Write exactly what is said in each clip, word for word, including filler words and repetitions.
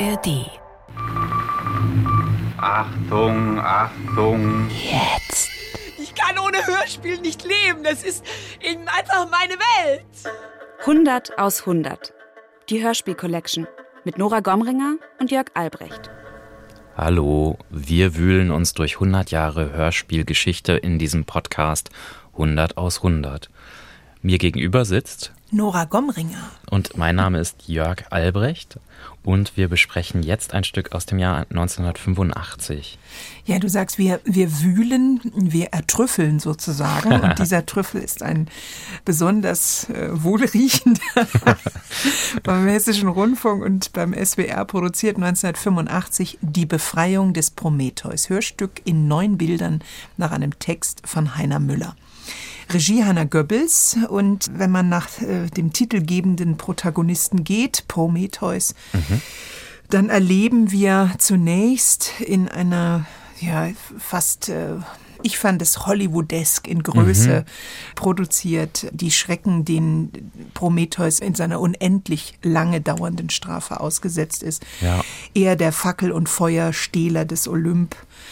A R D. Achtung, Achtung. Jetzt. Ich kann ohne Hörspiel nicht leben. Das ist eben einfach meine Welt. hundert aus hundert. Die Hörspiel-Collection mit Nora Gomringer und Jörg Albrecht. Hallo, wir wühlen uns durch hundert Jahre Hörspielgeschichte in diesem Podcast hundert aus hundert. Mir gegenüber sitzt Nora Gomringer. Und mein Name ist Jörg Albrecht und wir besprechen jetzt ein Stück aus dem Jahr neunzehnhundertfünfundachtzig. Ja, du sagst, wir, wir wühlen, wir ertrüffeln sozusagen. Und dieser Trüffel ist ein besonders äh, wohlriechender beim Hessischen Rundfunk und beim S W R produziert neunzehnhundertfünfundachtzig Die Befreiung des Prometheus. Hörstück in neun Bildern nach einem Text von Heiner Müller. Regie Hanna Goebbels, und wenn man nach äh, dem titelgebenden Protagonisten geht, Prometheus, mhm. dann erleben wir zunächst in einer, ja, fast, äh, ich fand es Hollywoodesk in Größe mhm. produziert, die Schrecken, denen Prometheus in seiner unendlich lange dauernden Strafe ausgesetzt ist. Ja. Er, der Fackel- und Feuerstehler des Olymp,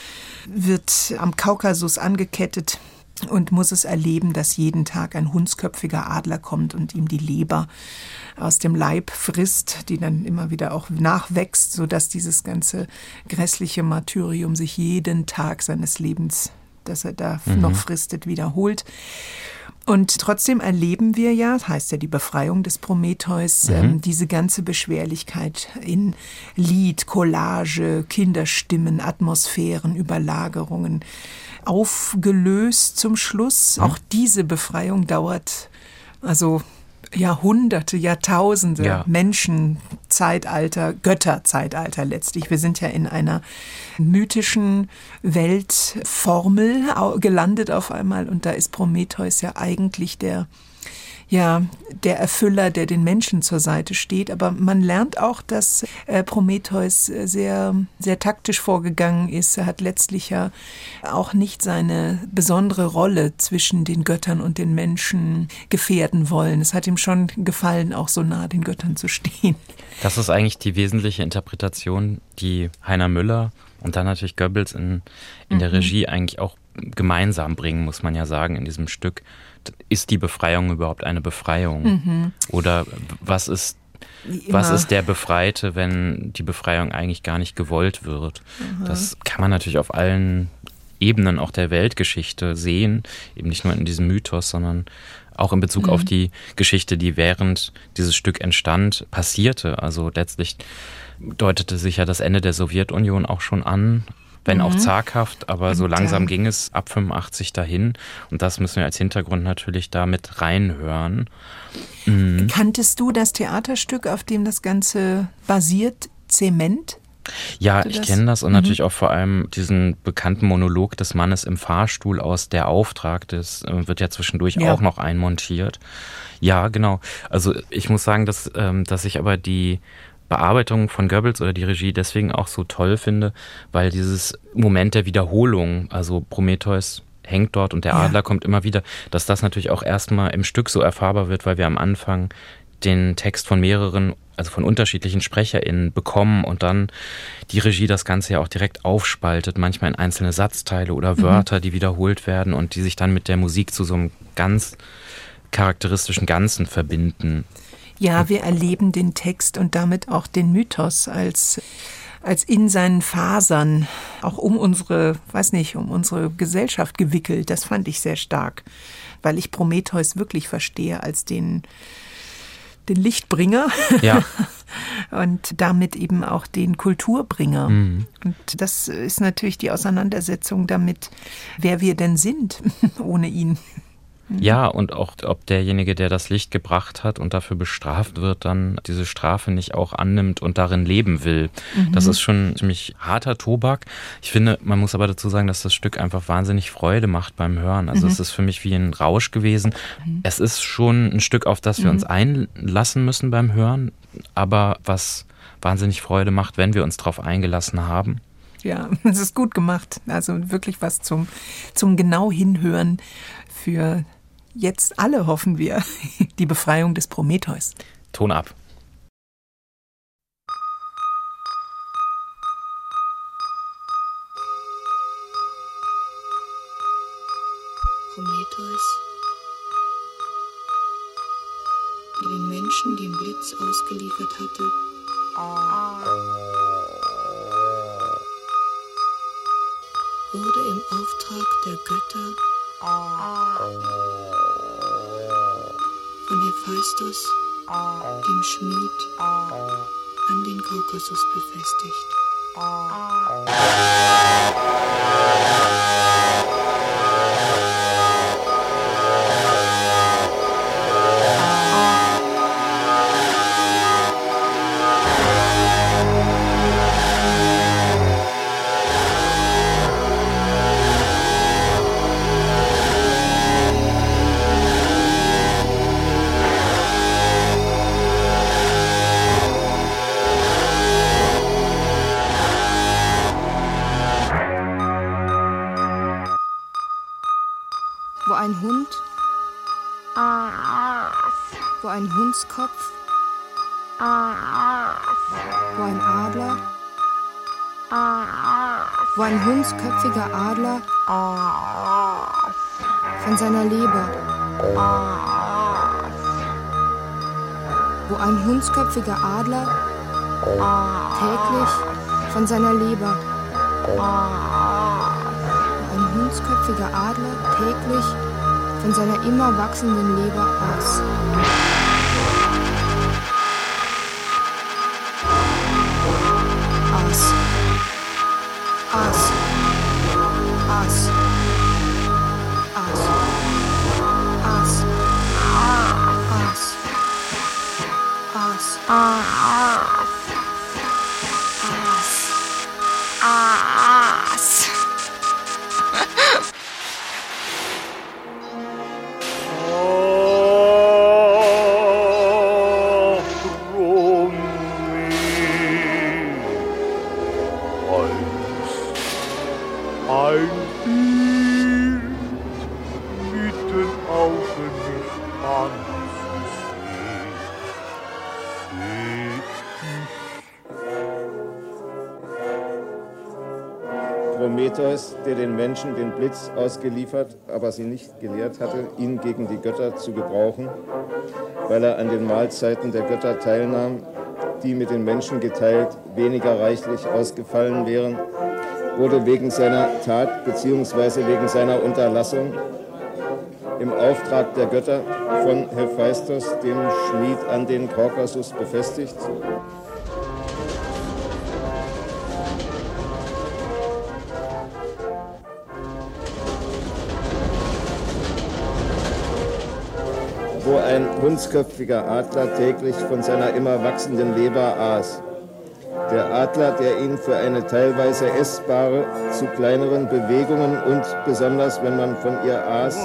wird am Kaukasus angekettet und muss es erleben, dass jeden Tag ein hundsköpfiger Adler kommt und ihm die Leber aus dem Leib frisst, die dann immer wieder auch nachwächst, sodass dieses ganze grässliche Martyrium sich jeden Tag seines Lebens, das er da mhm. noch fristet, wiederholt. Und trotzdem erleben wir ja, das heißt ja die Befreiung des Prometheus, mhm. ähm, diese ganze Beschwerlichkeit in Lied, Collage, Kinderstimmen, Atmosphären, Überlagerungen, aufgelöst zum Schluss. Mhm. Auch diese Befreiung dauert also Jahrhunderte, Jahrtausende, ja. Menschenzeitalter, Götterzeitalter letztlich. Wir sind ja in einer mythischen Weltformel gelandet auf einmal und da ist Prometheus ja eigentlich der Ja, der Erfüller, der den Menschen zur Seite steht. Aber man lernt auch, dass äh, Prometheus sehr, sehr taktisch vorgegangen ist. Er hat letztlich ja auch nicht seine besondere Rolle zwischen den Göttern und den Menschen gefährden wollen. Es hat ihm schon gefallen, auch so nah den Göttern zu stehen. Das ist eigentlich die wesentliche Interpretation, die Heiner Müller und dann natürlich Goebbels in, in mhm. der Regie eigentlich auch gemeinsam bringen, muss man ja sagen, in diesem Stück. Ist die Befreiung überhaupt eine Befreiung? Mhm. Oder was ist, was ist der Befreite, wenn die Befreiung eigentlich gar nicht gewollt wird? Mhm. Das kann man natürlich auf allen Ebenen auch der Weltgeschichte sehen, eben nicht nur in diesem Mythos, sondern auch in Bezug mhm. auf die Geschichte, die während dieses Stück entstand, passierte. Also letztlich deutete sich ja das Ende der Sowjetunion auch schon an, wenn auch zaghaft, aber so langsam ging es ab fünfundachtzig dahin. Und das müssen wir als Hintergrund natürlich da mit reinhören. Mhm. Kanntest du das Theaterstück, auf dem das Ganze basiert, Zement? Ja, ich kenne das und mhm. natürlich auch vor allem diesen bekannten Monolog des Mannes im Fahrstuhl aus Der Auftrag, das wird ja zwischendurch ja. auch noch einmontiert. Ja, genau. Also ich muss sagen, dass, dass ich aber die Bearbeitung von Goebbels oder die Regie deswegen auch so toll finde, weil dieses Moment der Wiederholung, also Prometheus hängt dort und der Adler ja. kommt immer wieder, dass das natürlich auch erstmal im Stück so erfahrbar wird, weil wir am Anfang den Text von mehreren, also von unterschiedlichen SprecherInnen bekommen und dann die Regie das Ganze ja auch direkt aufspaltet, manchmal in einzelne Satzteile oder Wörter, mhm. die wiederholt werden und die sich dann mit der Musik zu so einem ganz charakteristischen Ganzen verbinden. Ja, wir erleben den Text und damit auch den Mythos als, als in seinen Fasern auch um unsere, weiß nicht, um unsere Gesellschaft gewickelt. Das fand ich sehr stark, weil ich Prometheus wirklich verstehe als den, den Lichtbringer ja. und damit eben auch den Kulturbringer. Mhm. Und das ist natürlich die Auseinandersetzung damit, wer wir denn sind ohne ihn. Ja, und auch ob derjenige, der das Licht gebracht hat und dafür bestraft wird, dann diese Strafe nicht auch annimmt und darin leben will. Mhm. Das ist schon ziemlich harter Tobak. Ich finde, man muss aber dazu sagen, dass das Stück einfach wahnsinnig Freude macht beim Hören. Also mhm. es ist für mich wie ein Rausch gewesen. Mhm. Es ist schon ein Stück, auf das wir mhm. uns einlassen müssen beim Hören, aber was wahnsinnig Freude macht, wenn wir uns darauf eingelassen haben. Ja, es ist gut gemacht. Also wirklich was zum, zum genau Hinhören für jetzt alle, hoffen wir, die Befreiung des Prometheus. Ton ab. der den Menschen dem Blitz ausgeliefert hatte, wurde im Auftrag der Götter von Hephaistos, dem Schmied, an den Kaukasus befestigt. Wo ein Hund, wo ein Hundskopf, wo ein Adler, wo ein hundsköpfiger Adler von seiner Leber, wo ein hundsköpfiger Adler täglich von seiner Leber, ein hundsköpfiger Adler täglich von seiner immer wachsenden Leber aß. Aß. Aß. Aß. Aß. Aß. Aß. Aß. Aß. Aß. Prometheus, der den Menschen den Blitz ausgeliefert, aber sie nicht gelehrt hatte, ihn gegen die Götter zu gebrauchen, weil er an den Mahlzeiten der Götter teilnahm, die mit den Menschen geteilt weniger reichlich ausgefallen wären, wurde wegen seiner Tat bzw. wegen seiner Unterlassung im Auftrag der Götter von Hephaistos, dem Schmied, an den Kaukasus befestigt. Wo ein hundsköpfiger Adler täglich von seiner immer wachsenden Leber aß. Der Adler, der ihn für eine teilweise essbare zu kleineren Bewegungen und besonders, wenn man von ihr aß,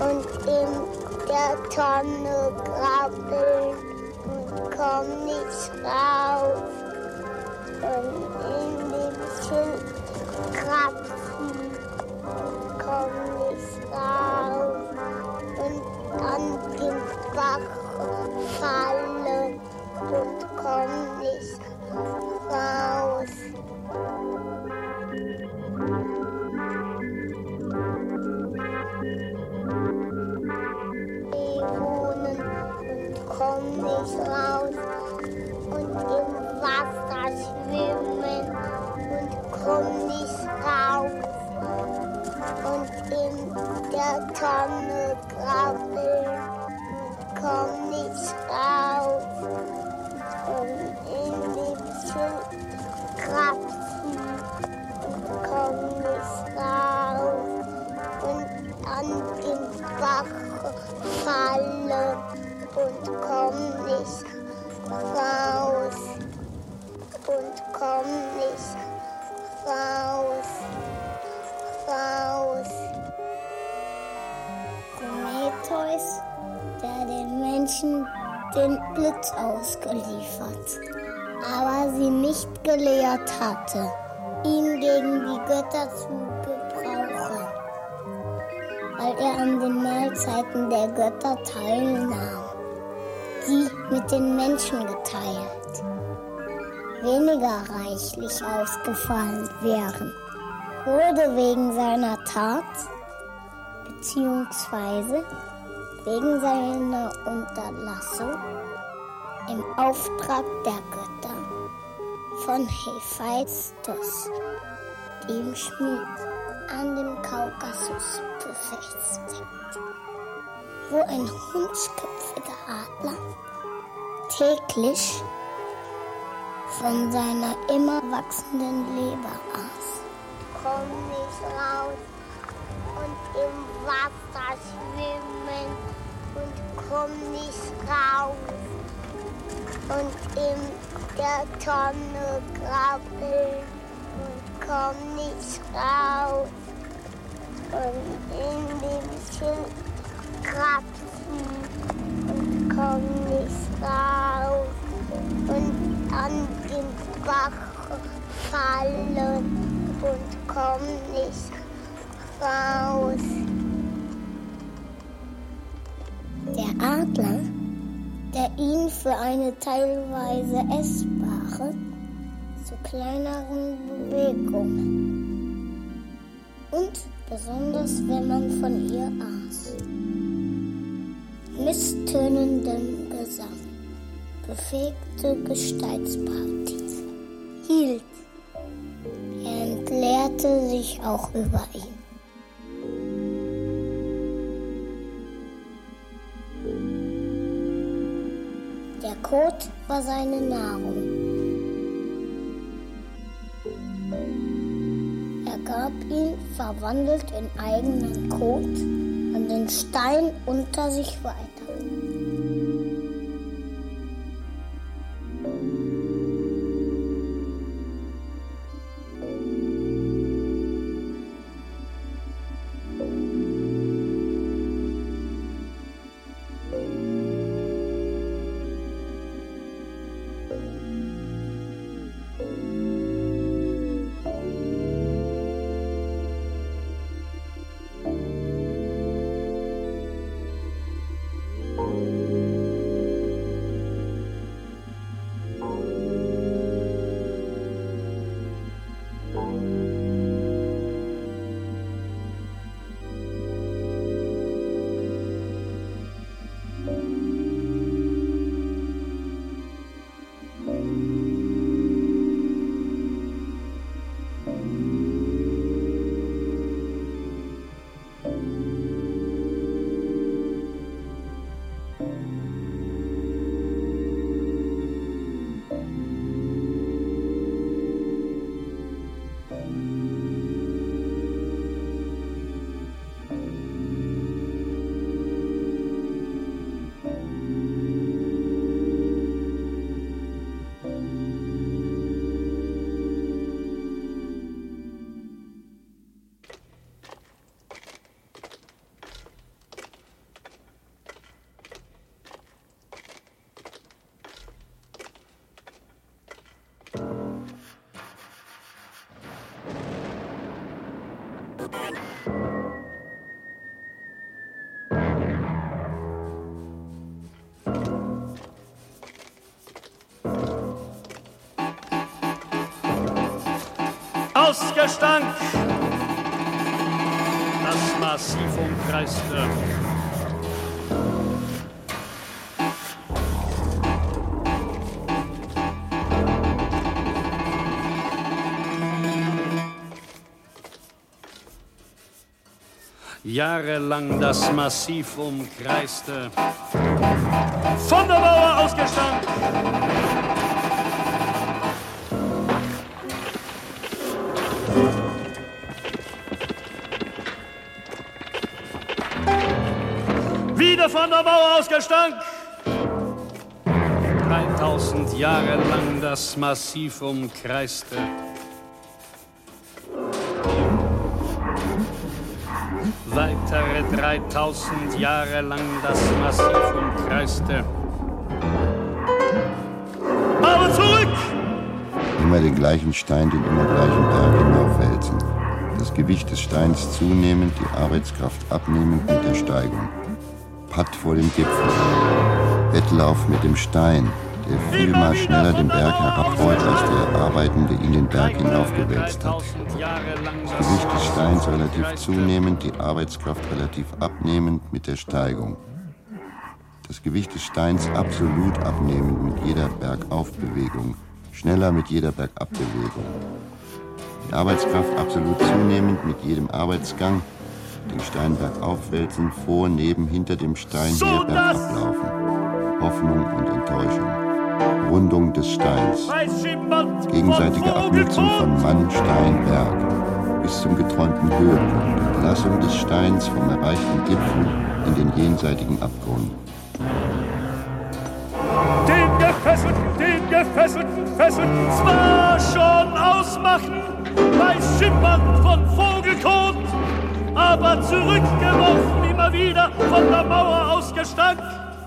und in der Tonne krabbeln und komm nicht raus und in dem Schild kratzen und komm nicht raus und an den Bach fallen und komm nicht raus. Die wohnen und komm nicht raus und im Wasser schwimmen und komm nicht raus und in der Tonne krabbeln und komm nicht raus und in dem Schild kratzen und komm nicht raus und an den Bach fallen und komm nicht raus und komm nicht raus, raus. Prometheus, der den Menschen den Blitz ausgeliefert, aber sie nicht gelehrt hatte, ihn gegen die Götter zu gebrauchen, weil er an den Mahlzeiten der Götter teilnahm, die mit den Menschen geteilt, weniger reichlich ausgefallen wären, wurde wegen seiner Tat beziehungsweise wegen seiner Unterlassung im Auftrag der Götter von Hephaistos, dem Schmied, an dem Kaukasus befestigt, wo ein hundsköpfiger Adler täglich von seiner immer wachsenden Leber aß. Komm nicht raus und im Wasser schwimmen und komm nicht raus und in der Tonne krabbeln und komm nicht raus und in dem Schild kratzen und komm nicht raus und an den Bach fallen und komm nicht raus. Der Adler, der ihn für eine teilweise essbare zu kleineren Bewegungen und besonders wenn man von ihr aß, misstönendem Gesang befähigte Gesteinspartys hielt. Er entleerte sich auch über ihn. Der Kot war seine Nahrung. Er gab ihn, verwandelt in eigenen Kot, an den Stein unter sich weiter. ausgestank. Das Massiv umkreiste. Jahrelang das Massiv umkreiste. Von der Mauer ausgestank. Wieder von der Mauer ausgestank. dreitausend Jahre lang das Massiv umkreiste. Weitere dreitausend Jahre lang das Massiv umkreiste. Aber zurück! Immer den gleichen Stein, den immer gleichen Berg hinaufwälzen. Das Gewicht des Steins zunehmend, die Arbeitskraft abnehmend mit der Steigung. Patt vor dem Gipfel. Wettlauf mit dem Stein, der vielmal schneller den Berg herabrollt, als der Arbeitende ihn den Berg hinaufgewälzt hat. Das Gewicht des Steins relativ zunehmend, die Arbeitskraft relativ abnehmend mit der Steigung. Das Gewicht des Steins absolut abnehmend mit jeder Bergaufbewegung, schneller mit jeder Bergabbewegung. Die Arbeitskraft absolut zunehmend mit jedem Arbeitsgang, den Stein bergaufwälzen, vor, neben, hinter dem Stein her bergablaufen. Hoffnung und Enttäuschung. Rundung des Steins. Gegenseitige Abnutzung von Mann, Stein, Berg. Bis zum geträumten Höhepunkt. Entlassung des Steins vom erreichten Gipfel in den jenseitigen Abgrund. Den Gefesselten, den Gefesselten, Fesselten zwar schon ausmachen, bei Schimmern von Vogelkot, aber zurückgeworfen immer wieder von der Mauer ausgestank.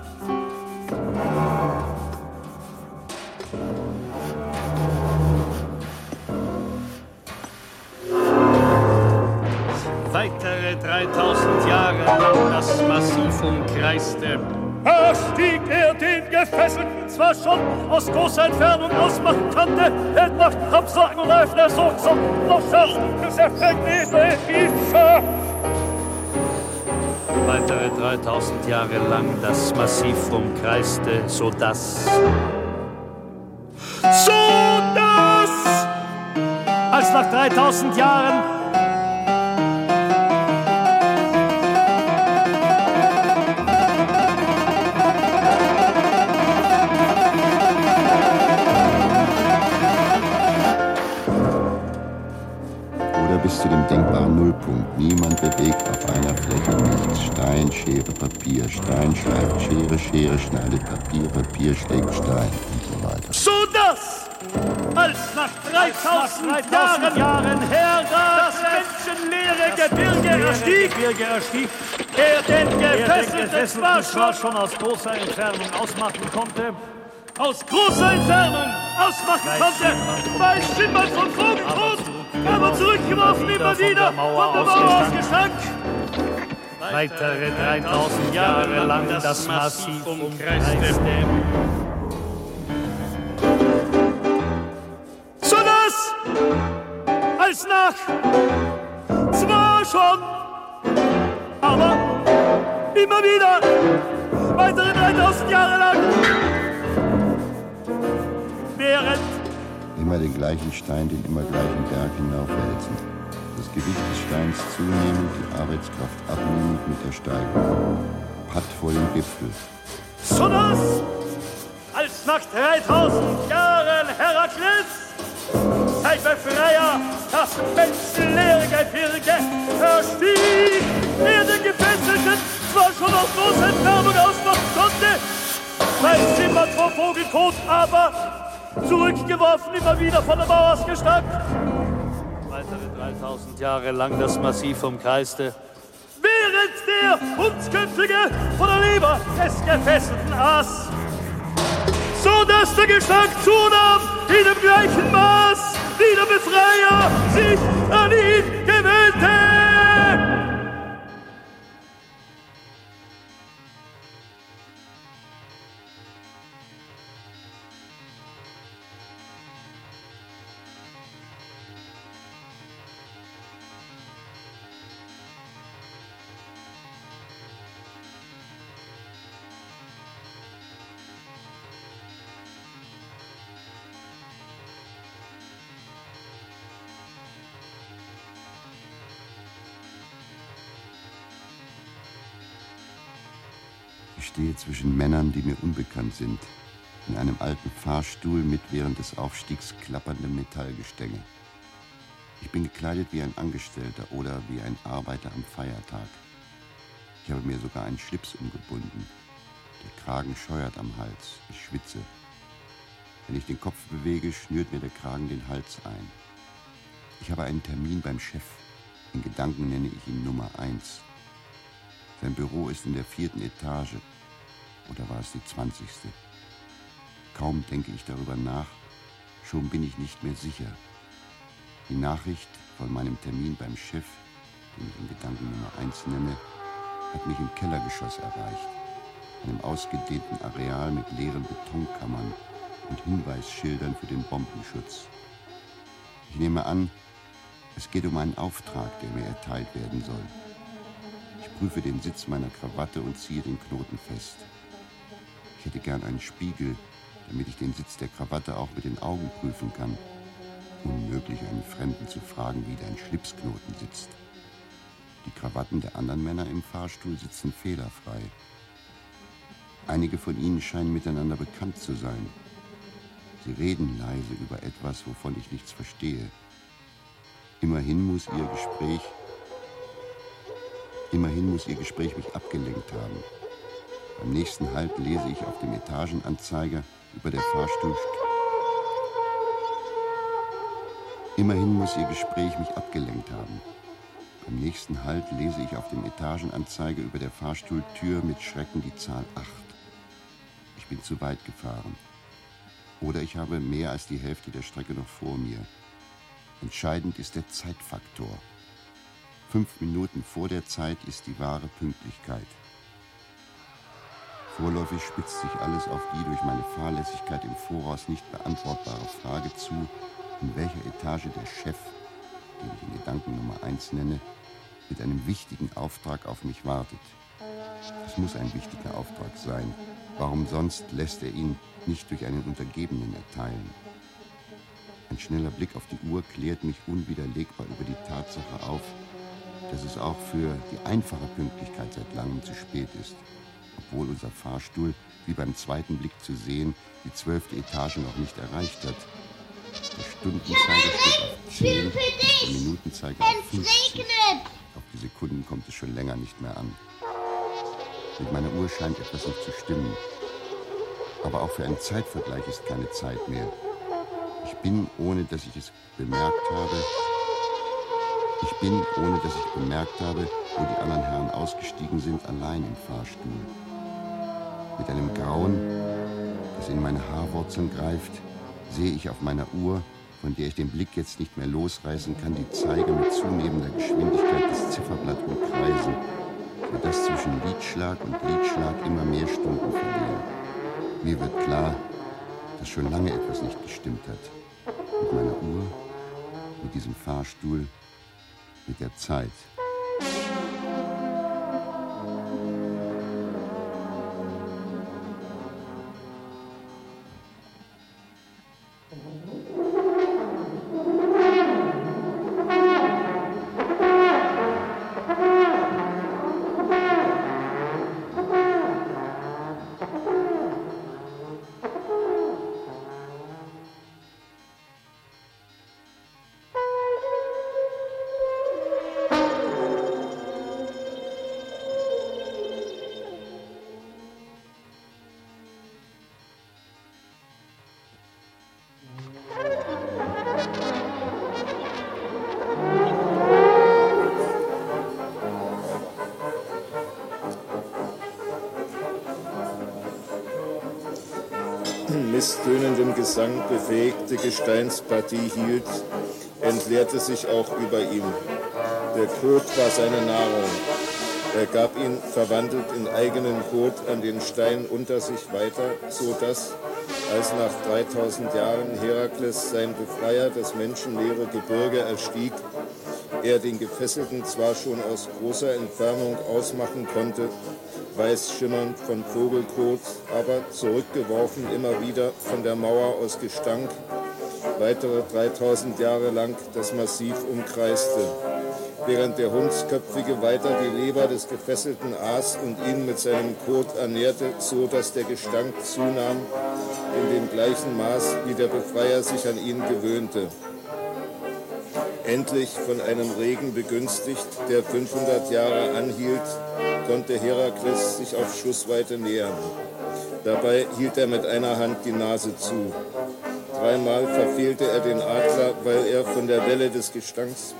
Weitere dreitausend Jahre lang das Massiv umkreiste. Da stieg er den Gefesselten zwar schon aus großer Entfernung ausmachen konnte, er macht Absagen und öffnet so, so, noch schafft, bis er vergnete ihn schafft. Weitere dreitausend Jahre lang das Massiv umkreiste, so dass, so dass, als nach dreitausend Jahren bis zu dem denkbaren Nullpunkt. Niemand bewegt auf einer Fläche nichts. Stein, Schere, Papier. Stein schleift Schere, Schere schneidet Papier, Papier schlägt Stein und so weiter. So dass, als nach dreitausend Jahren, Jahren her das menschenleere Gebirge erstieg, Gebirge erstieg, er den Gefesselten zwar schon, schon aus großer Entfernung ausmachen konnte, aus großer Entfernung ausmachen konnte, bei Schimmern von Vogelkot, aber zurückgeworfen immer wieder von der Mauer ausgestank. Weitere dreitausend Jahre lang das Massiv umkreiste. So dass, als nach, zwar schon, aber immer wieder, weitere dreitausend Jahre lang, während immer den gleichen Stein, den immer gleichen Berg hinaufwälzen. Das Gewicht des Steins zunehmend, die Arbeitskraft abnehmend mit der Steigung. Patt vor dem Gipfel. So dass, als nach dreitausend Jahren Herakles, sein Befreier, das menschenleere Gebirge erstieg, er den Gefesselten zwar schon aus großer Entfernung ausmachen konnte, sein Zimmer vor Vogelkot, aber zurückgeworfen, immer wieder von der Mauer ausgestank. Weitere dreitausend Jahre lang das Massiv umkreiste. Während der Hundsköpfige von der Leber des Gefesselten aß. So dass der Gestank zunahm, in dem gleichen Maß, wie der Befreier sich an ihn gewöhnte. stehe zwischen Männern, die mir unbekannt sind, in einem alten Fahrstuhl mit während des Aufstiegs klapperndem Metallgestänge. Ich bin gekleidet wie ein Angestellter oder wie ein Arbeiter am Feiertag. Ich habe mir sogar einen Schlips umgebunden. Der Kragen scheuert am Hals. Ich schwitze. Wenn ich den Kopf bewege, schnürt mir der Kragen den Hals ein. Ich habe einen Termin beim Chef. In Gedanken nenne ich ihn Nummer eins. Sein Büro ist in der vierten Etage. Oder war es die zwanzigste? Kaum denke ich darüber nach, schon bin ich nicht mehr sicher. Die Nachricht von meinem Termin beim Chef, den ich in Gedanken Nummer eins nenne, hat mich im Kellergeschoss erreicht. Einem ausgedehnten Areal mit leeren Betonkammern und Hinweisschildern für den Bombenschutz. Ich nehme an, es geht um einen Auftrag, der mir erteilt werden soll. Ich prüfe den Sitz meiner Krawatte und ziehe den Knoten fest. Ich hätte gern einen Spiegel, damit ich den Sitz der Krawatte auch mit den Augen prüfen kann. Unmöglich, einen Fremden zu fragen, wie dein Schlipsknoten sitzt. Die Krawatten der anderen Männer im Fahrstuhl sitzen fehlerfrei. Einige von ihnen scheinen miteinander bekannt zu sein. Sie reden leise über etwas, wovon ich nichts verstehe. Immerhin muss ihr Gespräch, immerhin muss ihr Gespräch mich abgelenkt haben. Beim nächsten Halt lese ich auf dem Etagenanzeiger über der Fahrstuhl... Immerhin muss ihr Gespräch mich abgelenkt haben. Beim nächsten Halt lese ich auf dem Etagenanzeiger über der Fahrstuhltür mit Schrecken die Zahl acht. Ich bin zu weit gefahren. Oder ich habe mehr als die Hälfte der Strecke noch vor mir. Entscheidend ist der Zeitfaktor. Fünf Minuten vor der Zeit ist die wahre Pünktlichkeit. Vorläufig spitzt sich alles auf die durch meine Fahrlässigkeit im Voraus nicht beantwortbare Frage zu, in welcher Etage der Chef, den ich in Gedanken Nummer eins nenne, mit einem wichtigen Auftrag auf mich wartet. Es muss ein wichtiger Auftrag sein. Warum sonst lässt er ihn nicht durch einen Untergebenen erteilen? Ein schneller Blick auf die Uhr klärt mich unwiderlegbar über die Tatsache auf, dass es auch für die einfache Pünktlichkeit seit langem zu spät ist, obwohl unser Fahrstuhl, wie beim zweiten Blick zu sehen, die zwölfte Etage noch nicht erreicht hat. Der Stundenzeiger steht auf zehn, der Minutenzeiger auf fünfzig. Auf die Sekunden kommt es schon länger nicht mehr an. Mit meiner Uhr scheint etwas nicht zu stimmen. Aber auch für einen Zeitvergleich ist keine Zeit mehr. Ich bin, ohne dass ich es bemerkt habe, ich bin, ohne dass ich bemerkt habe, wo die anderen Herren ausgestiegen sind, allein im Fahrstuhl. Mit einem Grauen, das in meine Haarwurzeln greift, sehe ich auf meiner Uhr, von der ich den Blick jetzt nicht mehr losreißen kann, die Zeiger mit zunehmender Geschwindigkeit das Zifferblatt umkreisen, sodass zwischen Liedschlag und Liedschlag immer mehr Stunden vergehen. Mir wird klar, dass schon lange etwas nicht gestimmt hat. Mit meiner Uhr, mit diesem Fahrstuhl, mit der Zeit. Misstönenden Gesang bewegte Gesteinspartie hielt, entleerte sich auch über ihm. Der Kot war seine Nahrung. Er gab ihn verwandelt in eigenen Kot an den Stein unter sich weiter, so dass, als nach dreitausend Jahren Herakles sein Befreier das menschenleere Gebirge erstieg, er den Gefesselten zwar schon aus großer Entfernung ausmachen konnte, weiß schimmernd von Vogelkot, aber zurückgeworfen immer wieder von der Mauer aus Gestank, weitere dreitausend Jahre lang das Massiv umkreiste. während der Hundsköpfige weiter die Leber des Gefesselten aß und ihn mit seinem Kot ernährte, so dass der Gestank zunahm, in dem gleichen Maß, wie der Befreier sich an ihn gewöhnte. Endlich von einem Regen begünstigt, der fünfhundert Jahre anhielt, konnte Herakles sich auf Schussweite nähern. Dabei hielt er mit einer Hand die Nase zu. Dreimal verfehlte er den Adler, weil er von der Welle des Gestanks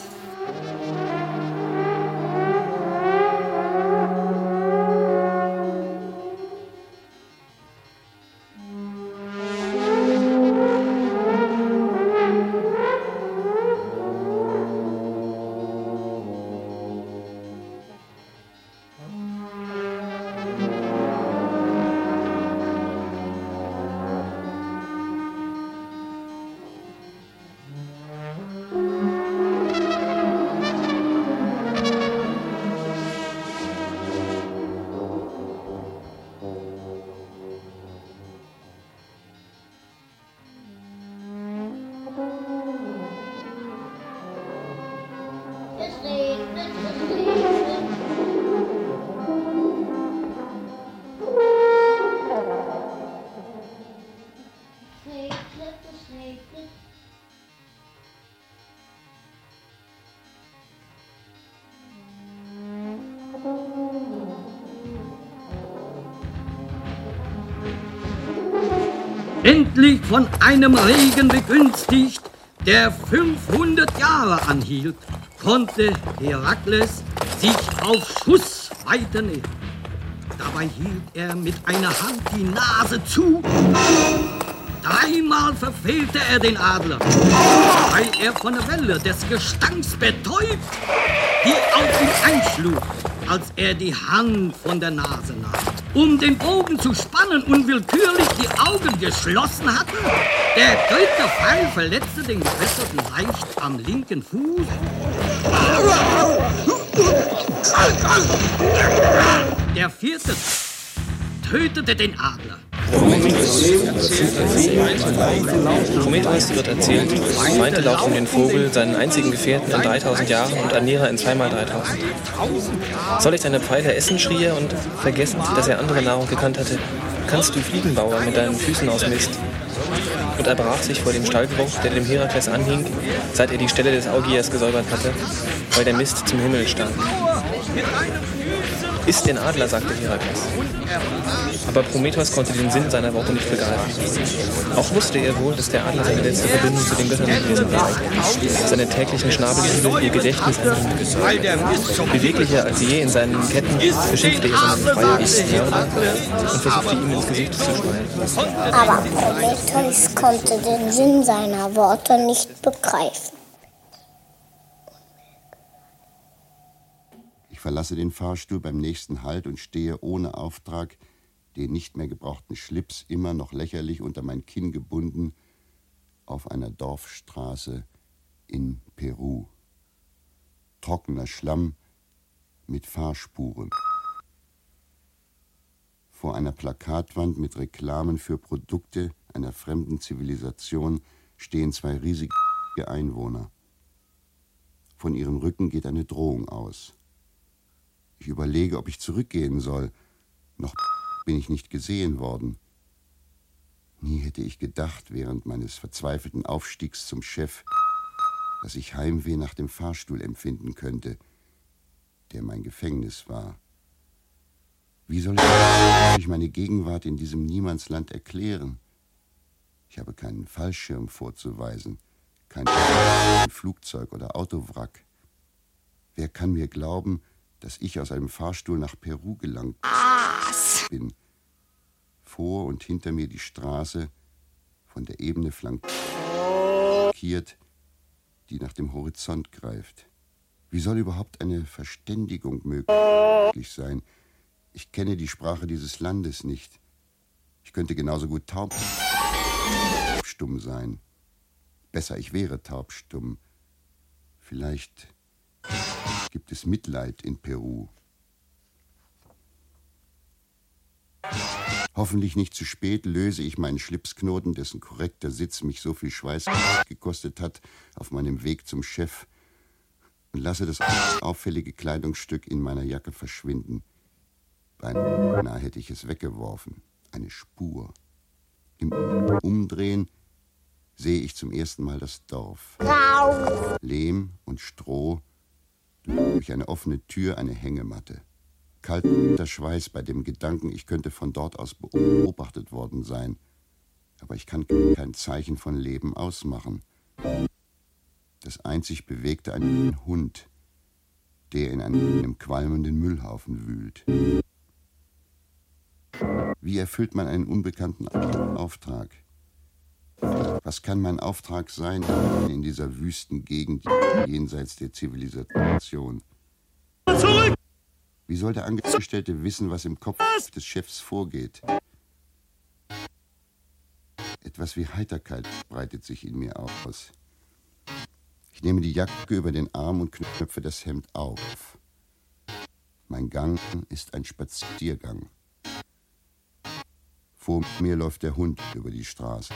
endlich von einem Regen begünstigt, der fünfhundert Jahre anhielt, konnte Herakles sich auf Schussweite nähern. Dabei hielt er mit einer Hand die Nase zu. Dreimal verfehlte er den Adler, weil er von der Welle des Gestanks betäubt, die auf ihn einschlug, als er die Hand von der Nase nahm. Um den Bogen zu spannen, unwillkürlich die Augen geschlossen hatte. Der dritte Pfeil verletzte den Gefesselten leicht am linken Fuß. Der vierte tötete den Adler. Prometheus wird erzählt, meinte laut um den Vogel seinen einzigen Gefährten in dreitausend Jahren und Ernährer in zweimal dreitausend. Soll ich deine Pfeile essen, schrie er und, vergessend, dass er andere Nahrung gekannt hatte, kannst du Fliegenbauer mit deinen Füßen aus Mist. Und er brach sich vor dem Stallgeruch, der dem Herakles anhing, seit er die Stelle des Augiers gesäubert hatte, weil der Mist zum Himmel stank. Iss den Adler, sagte Herakles. Aber Prometheus konnte den Sinn seiner Worte nicht begreifen. Auch wusste er wohl, dass der Adler seine letzte Verbindung zu den Göttern gewesen war. Seine täglichen Schnabelhiebe ihr Gedächtnis an. Beweglicher als je in seinen Ketten beschimpfte er seinen Befreier als Mörder und versuchte ihm ins Gesicht zu schreien. Aber Prometheus konnte den Sinn seiner Worte nicht begreifen. Ich verlasse den Fahrstuhl beim nächsten Halt und stehe ohne Auftrag, den nicht mehr gebrauchten Schlips immer noch lächerlich unter mein Kinn gebunden, auf einer Dorfstraße in Peru. Trockener Schlamm mit Fahrspuren. Vor einer Plakatwand mit Reklamen für Produkte einer fremden Zivilisation stehen zwei riesige Einwohner. Von ihren Rücken geht eine Drohung aus. Ich überlege, ob ich zurückgehen soll. Noch bin ich nicht gesehen worden. Nie hätte ich gedacht, während meines verzweifelten Aufstiegs zum Chef, dass ich Heimweh nach dem Fahrstuhl empfinden könnte, der mein Gefängnis war. Wie soll ich meine Gegenwart in diesem Niemandsland erklären? Ich habe keinen Fallschirm vorzuweisen, kein Flugzeug oder Autowrack. Wer kann mir glauben, dass ich aus einem Fahrstuhl nach Peru gelangt bin? Vor und hinter mir die Straße, von der Ebene flankiert, die nach dem Horizont greift. Wie soll überhaupt eine Verständigung möglich sein? Ich kenne die Sprache dieses Landes nicht. Ich könnte genauso gut taubstumm sein. Besser, ich wäre taubstumm. Vielleicht gibt es Mitleid in Peru. Hoffentlich nicht zu spät löse ich meinen Schlipsknoten, dessen korrekter Sitz mich so viel Schweiß gekostet hat, auf meinem Weg zum Chef und lasse das auffällige Kleidungsstück in meiner Jacke verschwinden. Beinahe hätte ich es weggeworfen. Eine Spur. Im Umdrehen sehe ich zum ersten Mal das Dorf. Lehm und Stroh, durch eine offene Tür eine Hängematte. Kalter Schweiß bei dem Gedanken, ich könnte von dort aus beobachtet worden sein. Aber ich kann kein Zeichen von Leben ausmachen. Das einzig Bewegte ein Hund, der in einem qualmenden Müllhaufen wühlt. Wie erfüllt man einen unbekannten Auftrag? Was kann mein Auftrag sein in dieser wüsten Gegend jenseits der Zivilisation? Zurück! Wie soll der Angestellte wissen, was im Kopf des Chefs vorgeht? Etwas wie Heiterkeit breitet sich in mir aus. Ich nehme die Jacke über den Arm und knöpfe das Hemd auf. Mein Gang ist ein Spaziergang. Vor mir läuft der Hund über die Straße.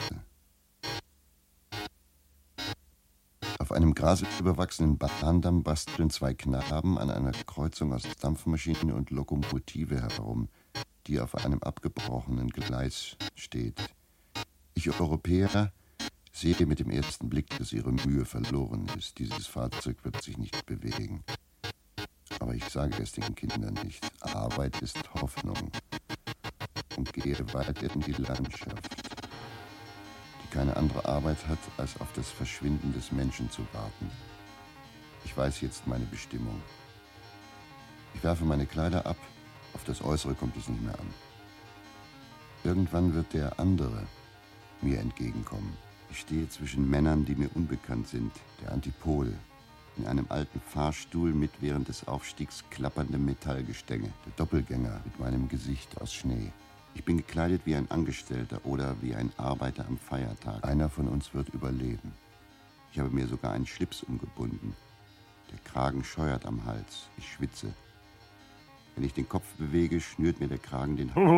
Auf einem grasüberwachsenen Bahndamm basteln zwei Knaben an einer Kreuzung aus Dampfmaschine und Lokomotive herum, die auf einem abgebrochenen Gleis steht. Ich Europäer sehe mit dem ersten Blick, dass ihre Mühe verloren ist. Dieses Fahrzeug wird sich nicht bewegen. Aber ich sage es den Kindern nicht. Arbeit ist Hoffnung. Und gehe weiter in die Landschaft, die keine andere Arbeit hat, als auf das Verschwinden des Menschen zu warten. Ich weiß jetzt meine Bestimmung. Ich werfe meine Kleider ab, auf das Äußere kommt es nicht mehr an. Irgendwann wird der andere mir entgegenkommen. Ich stehe zwischen Männern, die mir unbekannt sind, der Antipol, in einem alten Fahrstuhl mit während des Aufstiegs klapperndem Metallgestänge, der Doppelgänger mit meinem Gesicht aus Schnee. Ich bin gekleidet wie ein Angestellter oder wie ein Arbeiter am Feiertag. Einer von uns wird überleben. Ich habe mir sogar einen Schlips umgebunden. Der Kragen scheuert am Hals. Ich schwitze. Wenn ich den Kopf bewege, schnürt mir der Kragen den Hals.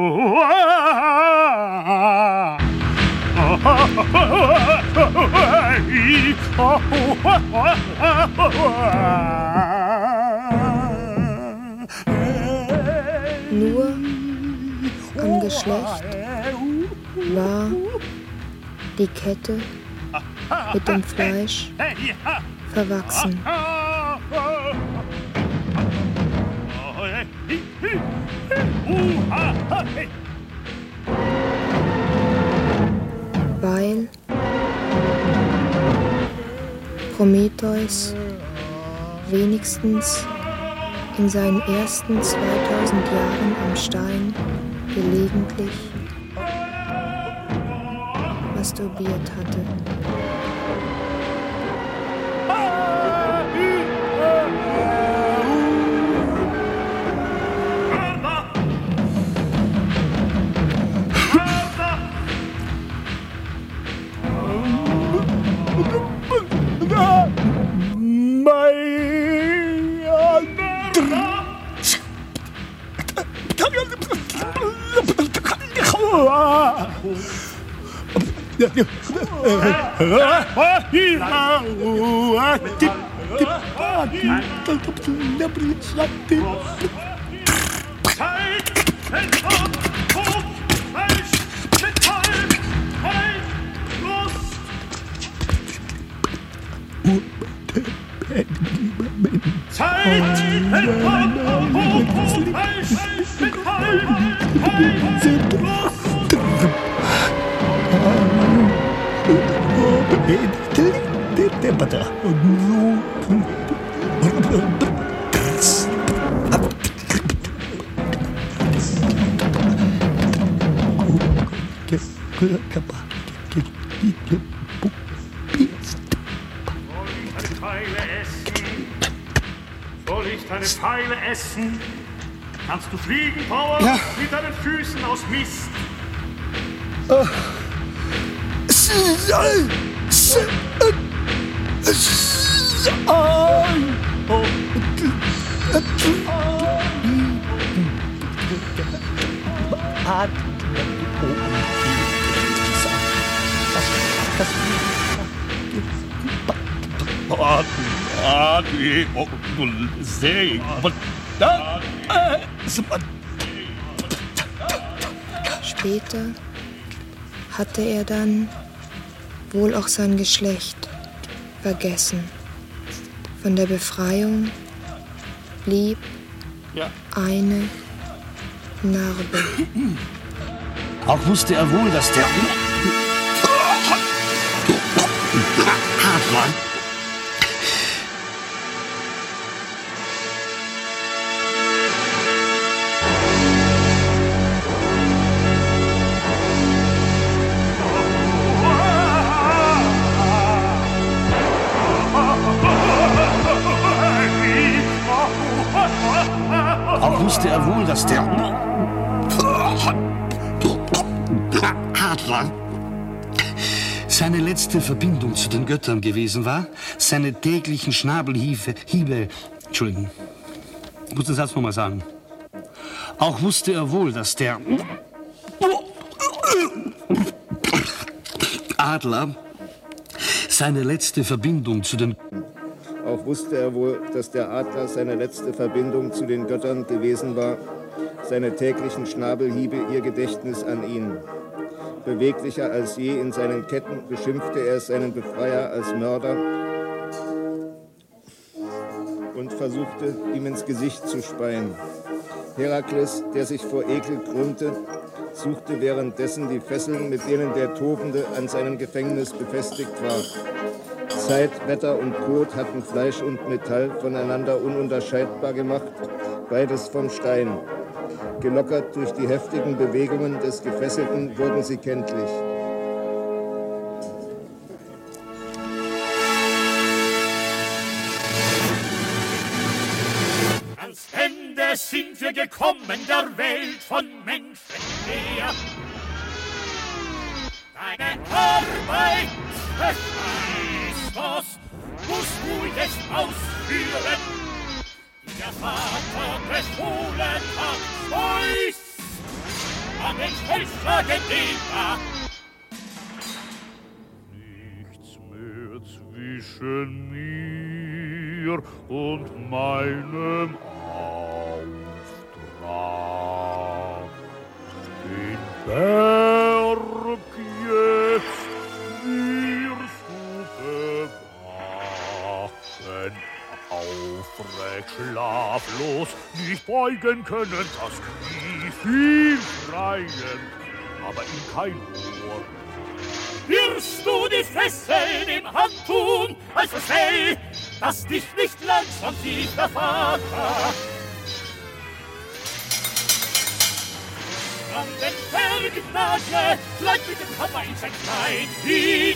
Nur am Geschlecht war die Kette mit dem Fleisch verwachsen. Weil Prometheus wenigstens in seinen ersten zweitausend Jahren am Stein gelegentlich masturbiert hatte. Soll ich deine Pfeile essen? Kannst du fliegen, Power? Ja. Mit deinen Füßen aus Mist. Oh. Ah, die, oh, du Segen. Aber da, äh, Später hatte er dann wohl auch sein Geschlecht vergessen. Von der Befreiung blieb ja. eine Narbe. Auch wusste er wohl, dass der Adler Auch wusste er wohl, dass der Adler seine letzte Verbindung zu den Göttern gewesen war, seine täglichen Schnabelhiebe, Hiebe, Entschuldigung, ich muss den Satz noch mal sagen. Auch wusste er wohl, dass der Adler seine letzte Verbindung zu den Auch wusste er wohl, dass der Adler seine letzte Verbindung zu den Göttern gewesen war, seine täglichen Schnabelhiebe ihr Gedächtnis an ihn. Beweglicher als je in seinen Ketten beschimpfte er seinen Befreier als Mörder und versuchte, ihm ins Gesicht zu speien. Herakles, der sich vor Ekel krümmte, suchte währenddessen die Fesseln, mit denen der Tobende an seinem Gefängnis befestigt war. Zeit, Wetter und Kot hatten Fleisch und Metall voneinander ununterscheidbar gemacht, beides vom Stein. Gelockert durch die heftigen Bewegungen des Gefesselten wurden sie kenntlich. Ans Ende sind wir gekommen, der Welt von Menschen her. Deine Arbeit befreist uns, musst du jetzt ausführen. Der Vater befohlen hat euch an den Feldschlagen Eva. Nichts mehr zwischen mir und meinem Auftrag. Den Berg jetzt wirst du bewachen. Aufrecht, schlaflos, nicht beugen können, das Knie viel freien, aber ihm kein Ohr. Wirst du die Fesseln im Handtun, also schnell, dass dich nicht langsam sieht der Vater. An den Berg nahe, bleibt mit dem Hammer in sein Kleid hin.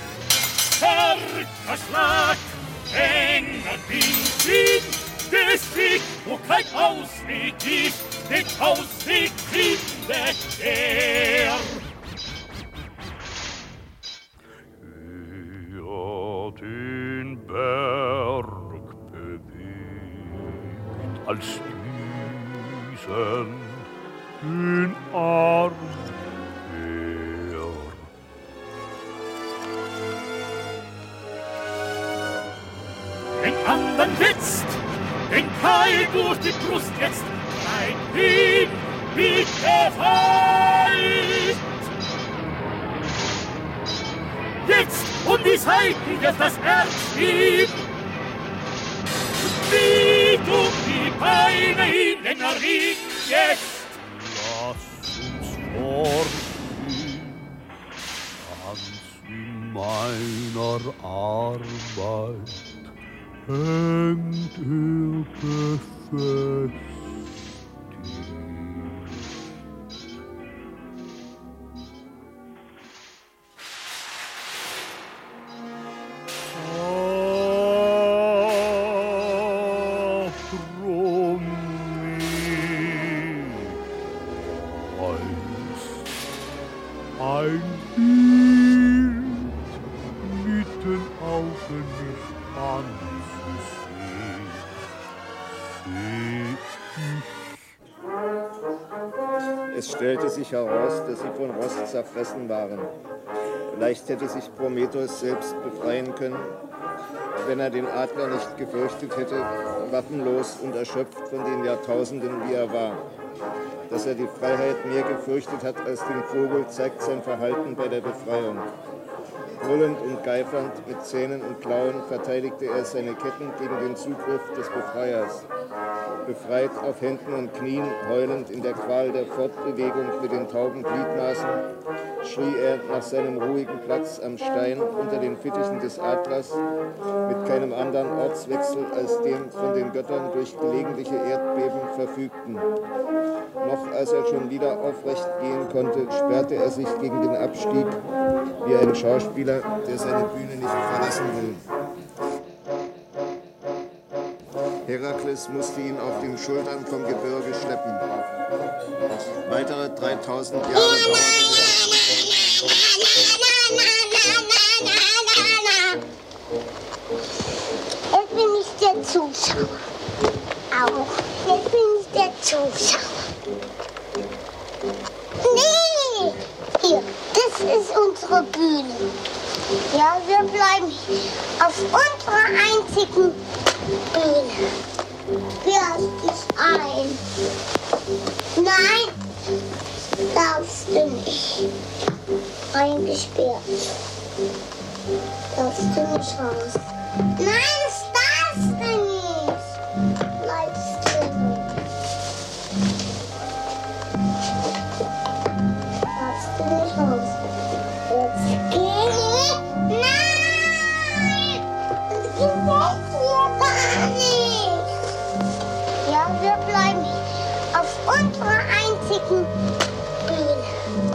Verschlag, enger Ding, Gesicht, wo kein Ausweg ist, den Ausweg findet er. Ja, den Berg bewegt, als diesen den Arm her. Den anderen jetzt, den Keil durch die Brust jetzt, rein hin, wie gefeit. Jetzt um die Seiten wird das Erz ihm, wie um die Beine hin, den Ring jetzt. Lass uns fortgehen, ganz in meiner Arbeit. Hängt er befestigt. Ein Bild mit den Augen nicht anzusehen, seh ich. Es stellte sich heraus, dass sie von Rost zerfressen waren. Vielleicht hätte sich Prometheus selbst befreien können. wenn er den Adler nicht gefürchtet hätte, waffenlos und erschöpft von den Jahrtausenden, wie er war. Dass er die Freiheit mehr gefürchtet hat als den Vogel, zeigt sein Verhalten bei der Befreiung. Brüllend und geifernd, mit Zähnen und Klauen verteidigte er seine Ketten gegen den Zugriff des Befreiers. Befreit auf Händen und Knien, heulend in der Qual der Fortbewegung mit den tauben Gliedmaßen, schrie er nach seinem ruhigen Platz am Stein unter den Fittichen des Adlers, mit keinem anderen Ortswechsel als dem von den Göttern durch gelegentliche Erdbeben verfügten. Noch als er schon wieder aufrecht gehen konnte, sperrte er sich gegen den Abstieg, wie ein Schauspieler, der seine Bühne nicht verlassen will. Herakles musste ihn auf den Schultern vom Gebirge schleppen. Weitere dreitausend Jahre dauerte Jetzt bin ich der Zuschauer. Auch. Jetzt bin ich der Zuschauer. Nee! Hier, das ist unsere Bühne. Ja, wir bleiben auf unserer einzigen Bühne. Lass dich ein. Nein, darfst du nicht. Eingesperrt. Darfst du nicht raus. Nein, das darfst du nicht. Bleibst drin. Darfst du nicht raus. Jetzt geh. Nein! Das gefällt mir gar nicht. Ja, wir bleiben auf unserer einzigen Bühne.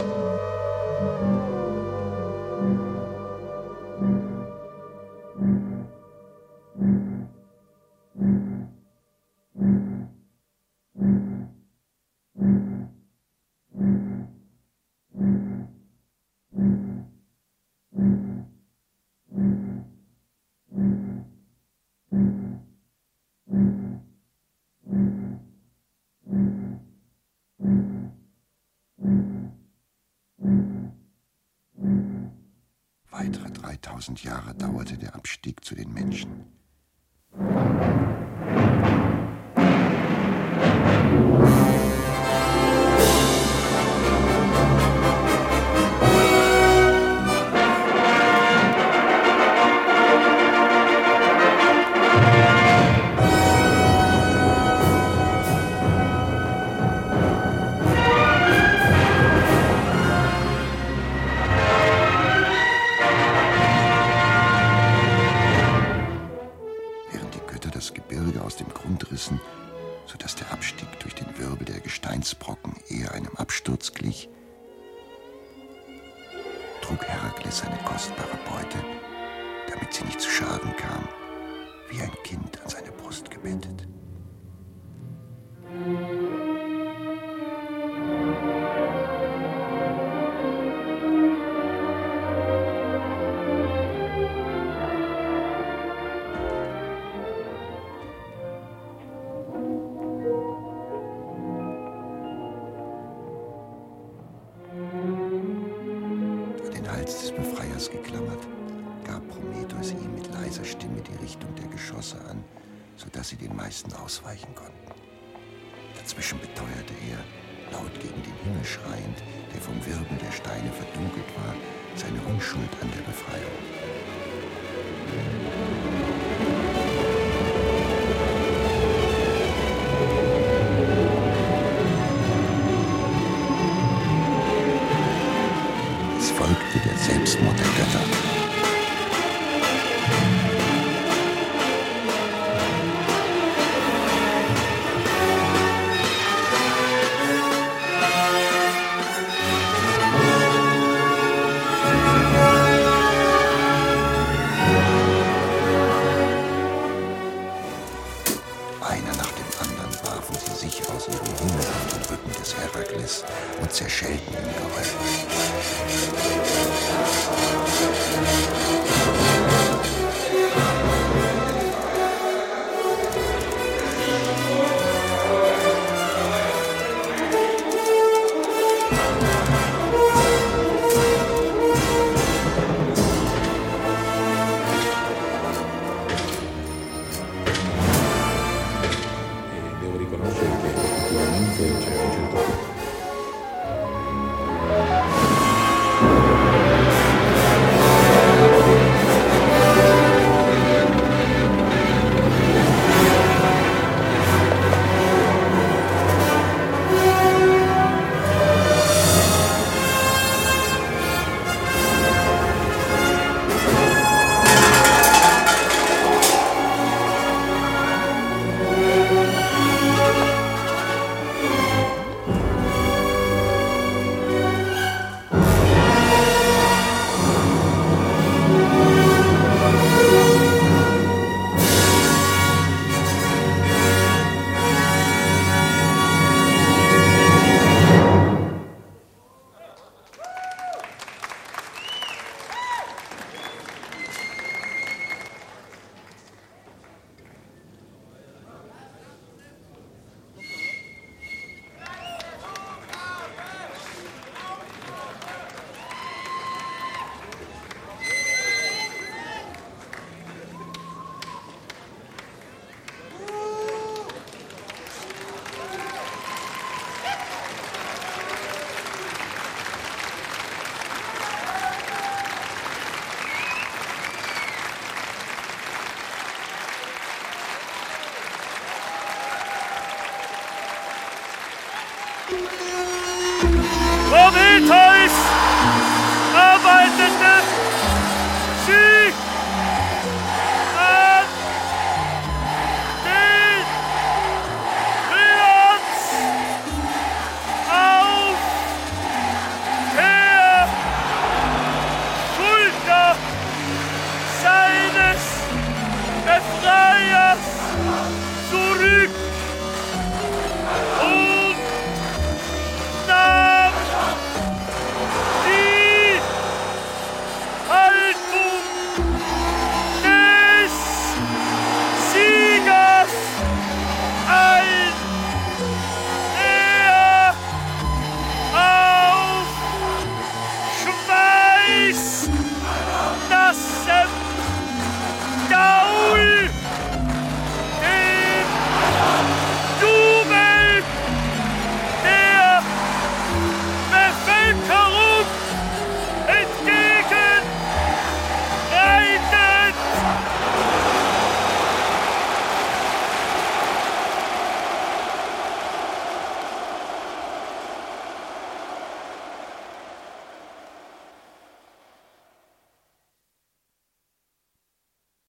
Weitere dreitausend Jahre dauerte der Abstieg zu den Menschen. Sodass der Abstieg durch den Wirbel der Gesteinsbrocken eher einem Absturz glich, trug Herakles seine kostbare Beute, damit sie nicht zu Schaden kam, wie ein Kind an seine Brust gebettet. Geklammert, gab Prometheus ihm mit leiser Stimme die Richtung der Geschosse an, sodass sie den meisten ausweichen konnten. Dazwischen beteuerte er, laut gegen den Himmel schreiend, der vom Wirbel der Steine verdunkelt war, seine Unschuld an der Befreiung. Es folgte der Selbstmord der Götter. Einer nach dem anderen warfen sie sich aus ihrem Himmel auf den Rücken des Herakles und zerschellten ihn Geröll. che c'è a un certo punto. Prometheus, arbeitete